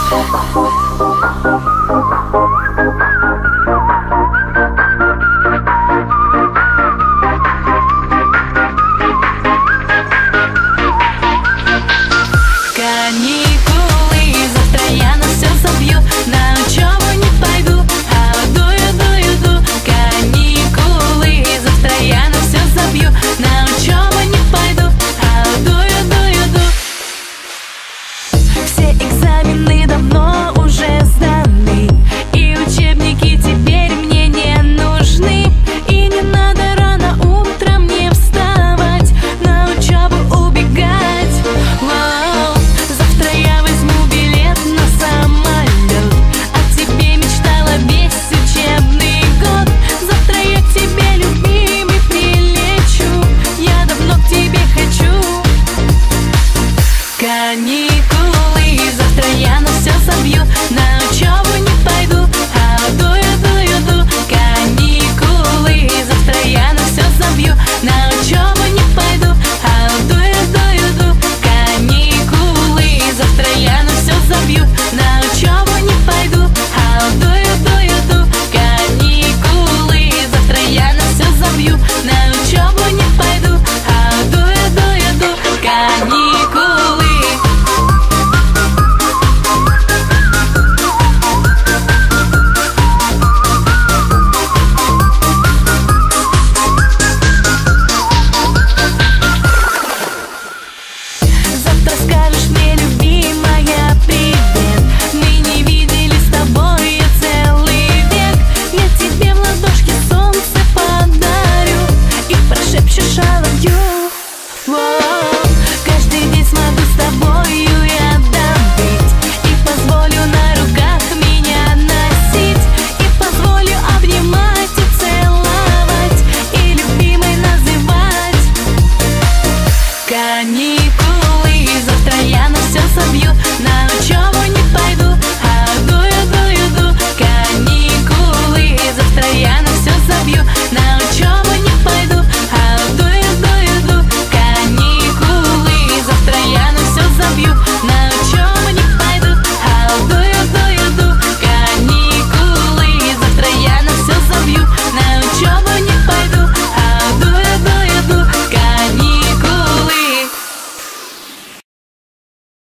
Каникулы, завтра я на все забью, на учебу не пойду, а иду. Каникулы, завтра я на все забью, на учебу не пойду, а иду. Каникулы, завтра я на все забью, на учебу не пойду, а иду. Каникулы, завтра я на все забью, на учебу не пойду, а иду. Каникулы. Скажешь мне, любимая, привет. Мы не виделись с тобой целый век. Я тебе в ладошки солнце подарю и прошепчешь I love you. Каждый день смогу с тобою я добыть, и позволю на руках меня носить, и позволю обнимать и целовать, и любимой называть. Каникулы.